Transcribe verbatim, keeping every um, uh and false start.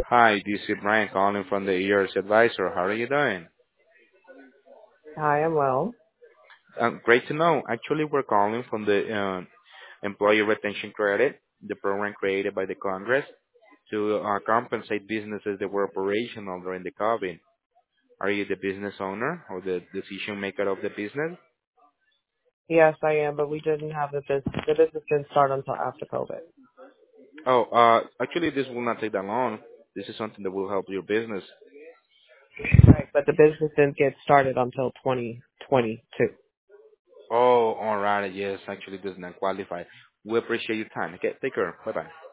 Hi, this is Brian calling from the E R S Advisor. How are you doing? Hi, I'm well. Um, great to know. Actually, we're calling from the uh, Employee Retention Credit, the program created by the Congress to uh, compensate businesses that were operational during the COVID. Are you the business owner or the decision maker of the business? Yes, I am, but we didn't have the business. The business didn't start until after COVID. Oh, uh, actually, this will not take that long. This is something that will help your business. Right, but the business didn't get started until twenty twenty-two. Oh, all right. Yes, actually, does not qualify. We appreciate your time. Okay, take care. Bye bye.